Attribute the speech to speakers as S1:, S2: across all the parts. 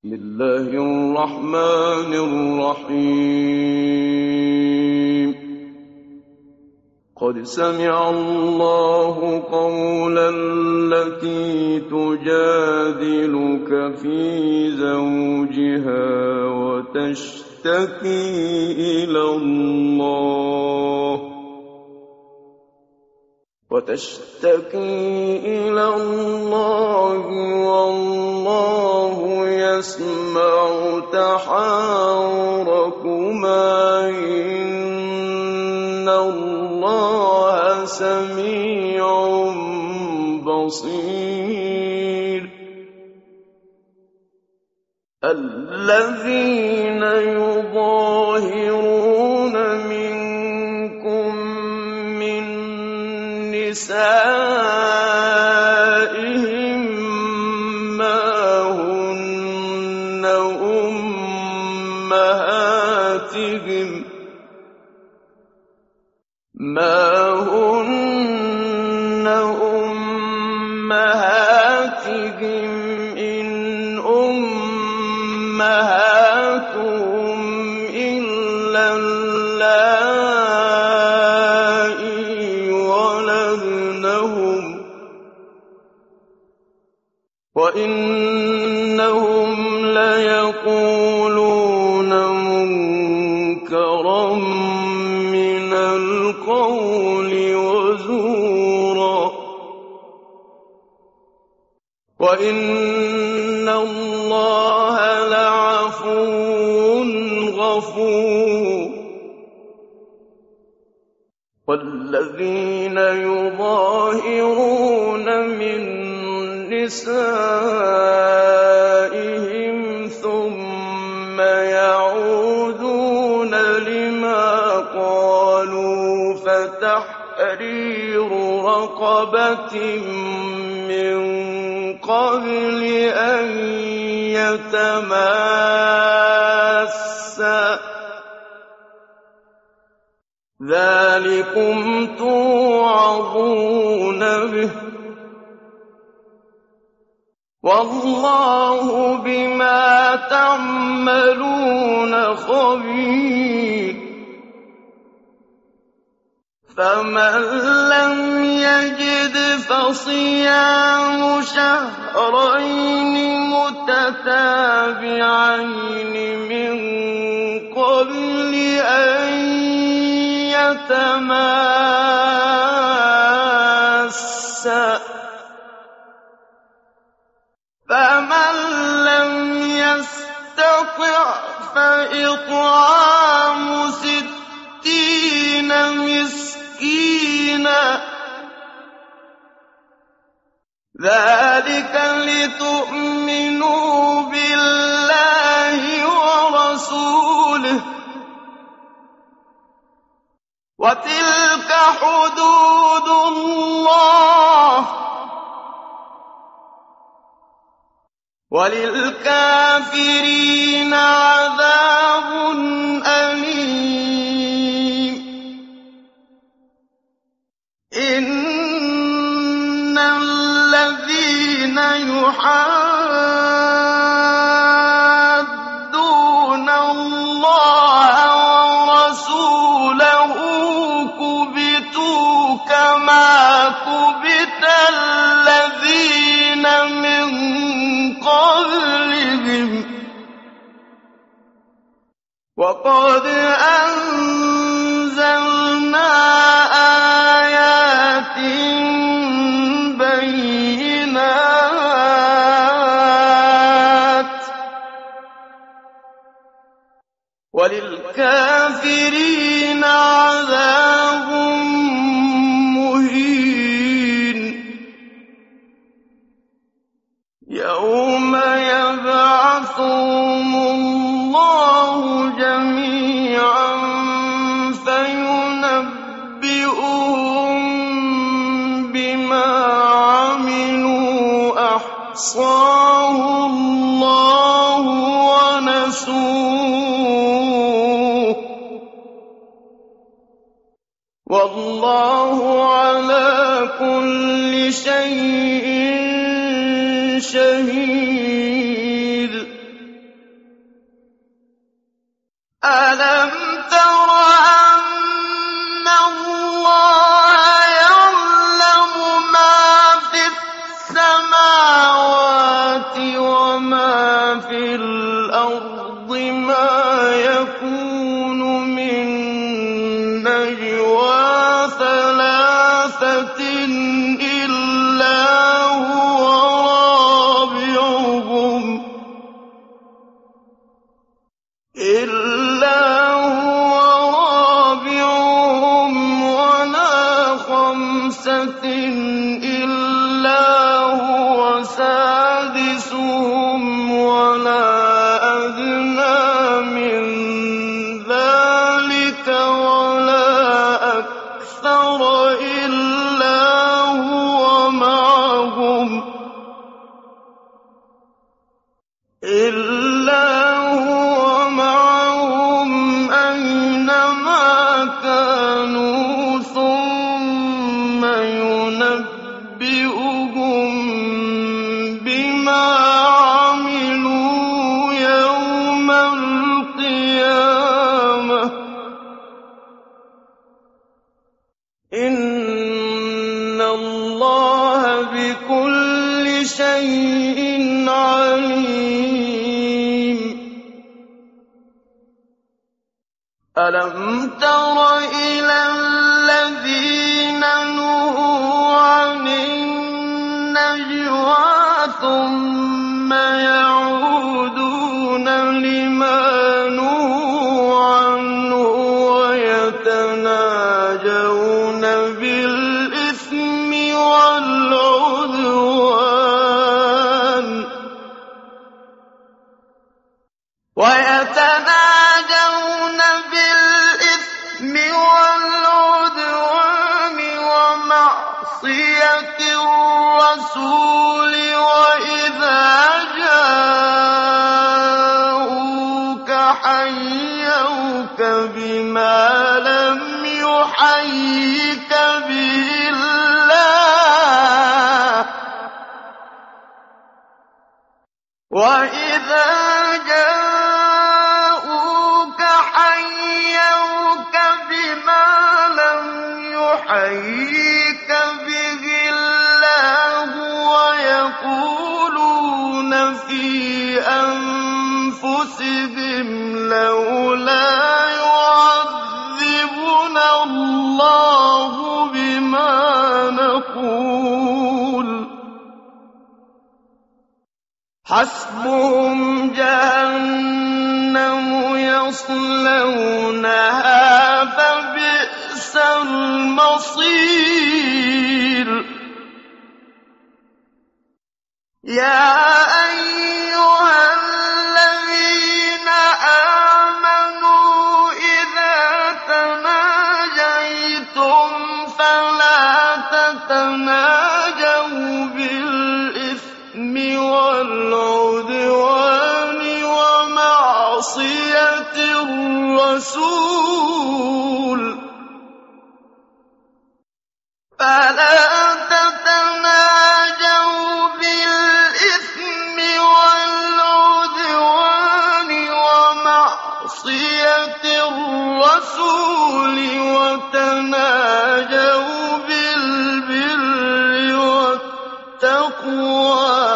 S1: بسم الله الرحمن الرحيم. قد سمع الله قول التي تجادلك في زوجها وتشتكي إلى الله والله يسمع تحاوركما إن الله سميع بصير. الذين يظاهرون منكم من نسائهم ما هن أمهاتهم إن أمهاتهم إلا اللائي ولدنهم وإنهم ليقولون منكرا من القول وزورا وإن الله لعفو غفور. والذين يظاهرون من نسائهم ثم يعودون لما قالوا فتحرير رقبة من قبل أن يتماسا ذلكم توعظون به والله بما تعملون خبير. فمن لم يجد فصيام شهرين متتابعين من قبل أن يتماسا فمن لم يستطع فإطعام 60 مسكينا ذلك لتؤمنوا بالله ورسوله وتلك حدود الله وللكافرين عذاب أليم. إن الذين يحادون الله ورسوله كبتوا كما كبت الذين من قبلهم وقد أنزلنا آيات بينات وللكافرين عذاب مهين. يوم يبعثهم الله جميعا فينبئهم بما عملوا أحصاه الله ونسوه والله على كل شيء شهيد. وما في الأرض ما يكون من نجوى ثلاثة إلا هو رابعهم ولا خمسة إلا هو سادسهم ولا أدنى من ذلك ولا أكثر إلا هو معهم أينما كانوا ثم ينبئهم بما عملوا يوم القيامة إن الله بكل شيء عليم ألم تر إلى الذين نهوا عن النجوى ثم يعودون لما نهوا عنه ويتناجون بالإثم والعدوان ومعصية الرسول وإذا جاءوك حيوك بما لم يحيك به الله وإذا جاءوك حيوك بما لم يحيك به الله ويقولون في أنفسهم لولا يعذبنا الله بما نقول حسبهم جهنم يصلونها فبئس المصير يا أيها الذين آمنوا إذا تناجيتم فلا تتناجوا بالإثم والعدوان ومعصية الرسول وتناجوا بالبر والتقوى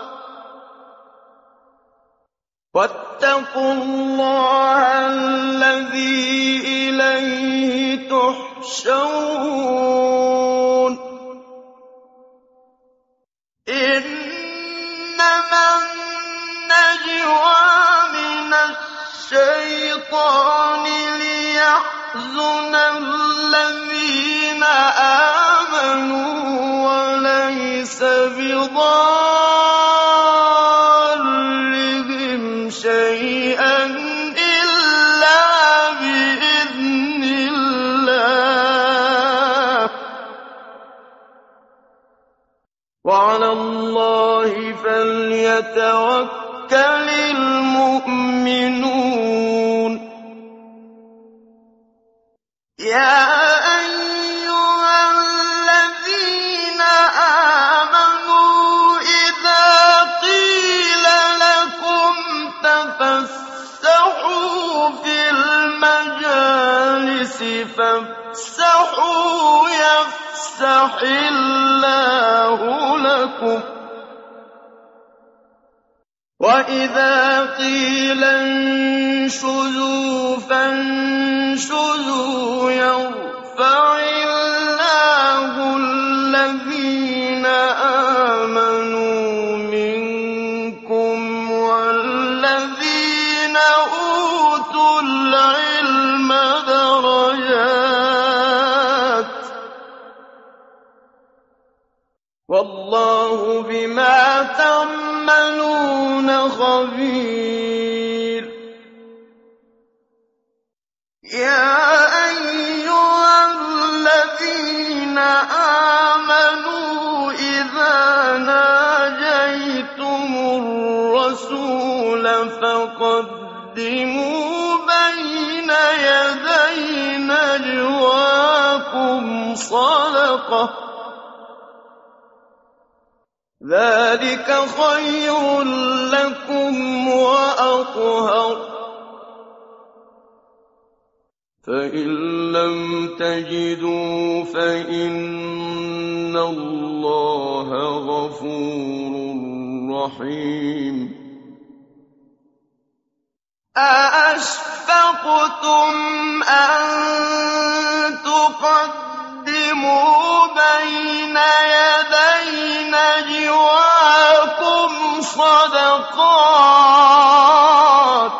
S1: واتقوا الله الذي إليه تحشرون إنما النجوى من الشيطان ليحزن الذين آمنوا وليس بضارهم شيئا إلا بإذن الله وعلى الله فليتوكل المؤمنون يا أيها الذين آمنوا إذا قيل لكم تفسحوا في المجالس فافسحوا يفسح الله لكم وَإِذَا قِيلَ انشُزُوا فَانشُزُوا يَرْفَعِ اللَّهُ الَّذِينَ آمَنُوا مِنكُمْ وَالَّذِينَ أُوتُوا الْعِلْمَ دَرَجَاتٍ ۚ وَاللَّهُ بِمَا تَعْمَلُونَ خَبِيرٌ. يَا أَيُّهَا الَّذِينَ آمَنُوا إِذَا نَاجَيْتُمُ الرَّسُولَ فَقَدِّمُوا بَيْنَ يَدَيْ نَجْوَاكُمْ صَدَقَةً ۚ ذَٰلِكَ خَيْرٌ لَّكُمْ وَأَطْهَرُ ۚ فَإِن لَّمْ تَجِدُوا فَإِنَّ اللَّهَ غَفُورٌ رَّحِيمٌ. أَأَشْفَقْتُمْ أَن تُقَدِّمُوا بَيْنَ يَدَيْ نَجْوَاكُمْ صَدَقَاتٍ ۚ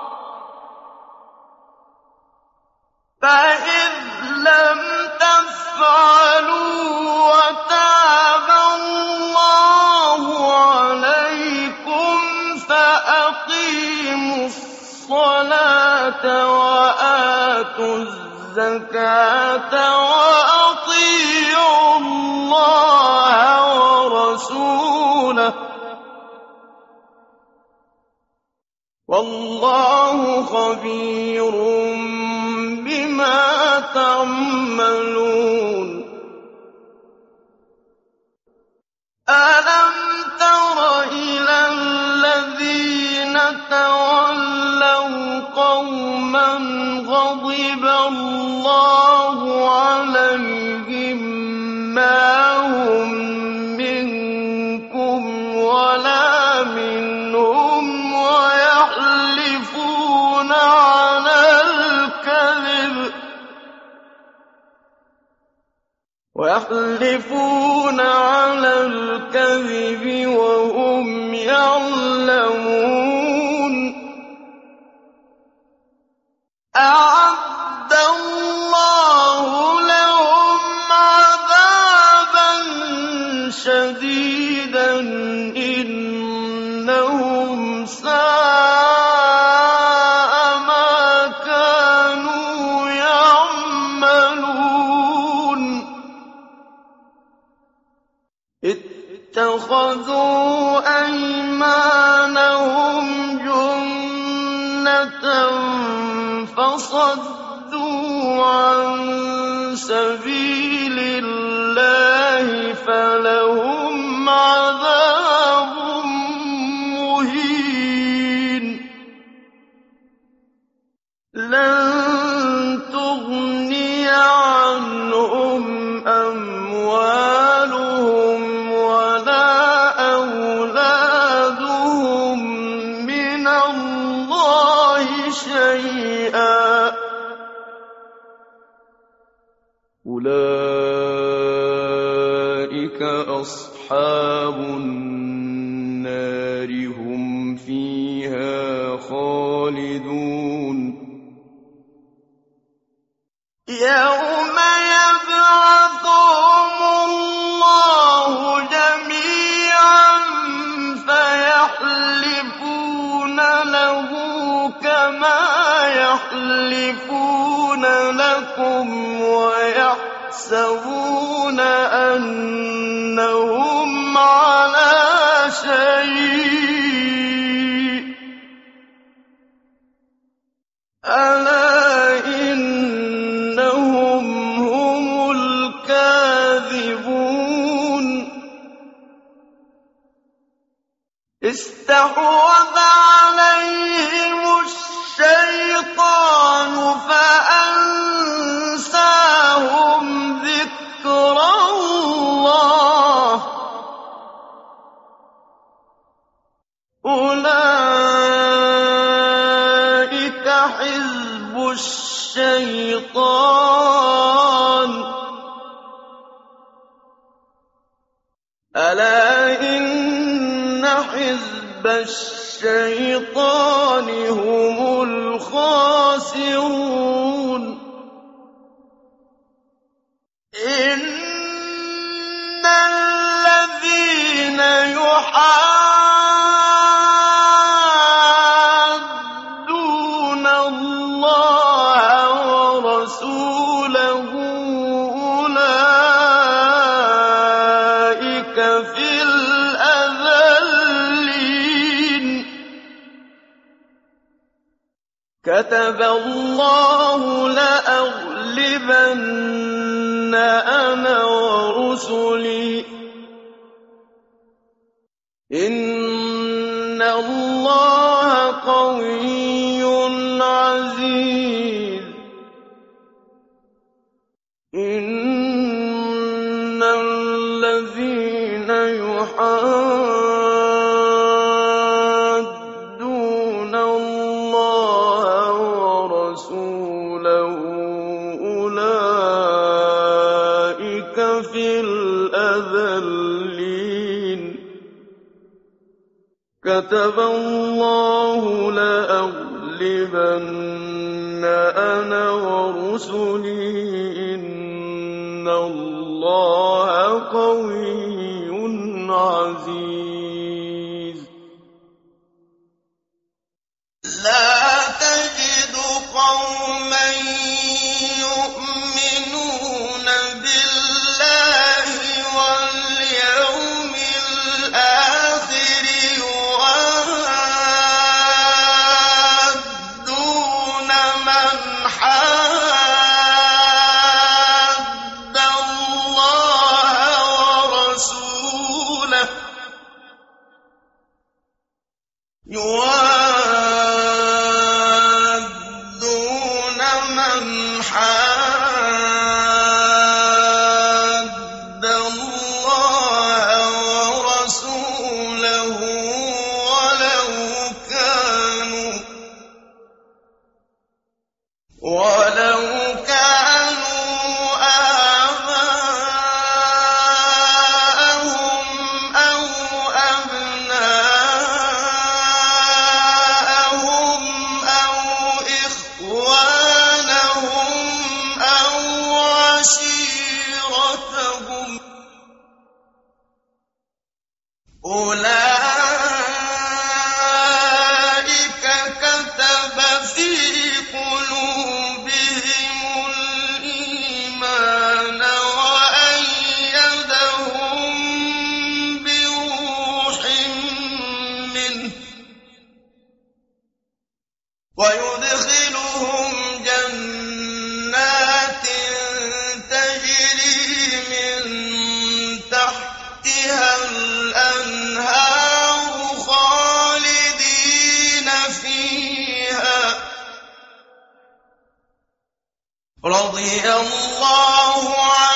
S1: فَإِذْ لَمْ تَفْعَلُوا وَتَابَ اللَّهُ عَلَيْكُمْ فَأَقِيمُوا الصَّلَاةَ وَآتُوا الزَّكَاةَ وَأَطِيعُوا اللَّهَ وَرَسُولَهُ ۚ وَاللَّهُ خَبِيرٌ بِمَا تَعْمَلُونَ. أَلَمْ تَرَ إِلَى الَّذِينَ تَوَلَّوْا قَوْمًا غَضِبَ اللَّهُ عَلَيْهِم مَّا هُم مِّنكُمْ وَلَا مِنْهُمْ وَيَحْلِفُونَ عَلَى الْكَذِبِ وَهُمْ يَعْلَمُونَ. أَعَدَّ اللَّهُ لَهُمْ عَذَابًا شَدِيدًا إِنَّهُمْ سَاءَ مَا كَانُوا يَعْمَلُونَ. اتَّخَذُوا أَيْمَانَهُمْ جُنَّةً فَصَدُّوا عَن سَبِيلِ اللَّهِ فَلَهُمْ عَذَابٌ مُّهِينٌ. لَن تُغْنِيَ عَنْهُمْ أَمْوَالُهُمْ وَلَا أَوْلَادُهُم مِّنَ اللَّهِ شَيْئًا ۖ أُولَٰئِكَ أَصْحَابُ النَّارِ ۖ هُمْ فِيهَا خَالِدُونَ. يَوْمَ يَبْعَثُهُمُ اللَّهُ جَمِيعًا فَيَحْلِفُونَ لَهُ كَمَا يَحْلِفُونَ لَكُمْ وَيَحْسَبُونَ أَنَّهُمْ عَلَىٰ شَيْءٍ ۚ أَلَا إِنَّهُمْ هُمُ الْكَاذِبُونَ. اسْتَحْوَذَ عَلَيْهِمُ الشَّيْطَانُ فَأَنسَاهُمْ ذِكْرَ اللَّهِ، أُولَٰئِكَ الشيطان ألا إن حزب الشيطان هم الخاسرون إن الذين يحادون الله ورسوله أولئك في الأذلين كتب الله لأغلبن أنا ورسلي إن الله قوي عزيز إن الذين يحادون الله ورسوله أولئك في الأذلين كتب الله لأغلبن أنا ورسلي إن الله قوي عزيز لا تجد قوما يؤمنون بالله واليوم الآخر يوادون من حاد الله ورسوله يوادون من حاد الله ورسوله ولو كانوا آباءهم أو أبناءهم أو إخوانهم أو عشيرتهم أولئك كتب في قلوبهم الإيمان وأيدهم بروح منه ويدخلهم جنات تجري من تحتها الأنهار خالدين فيها رضي الله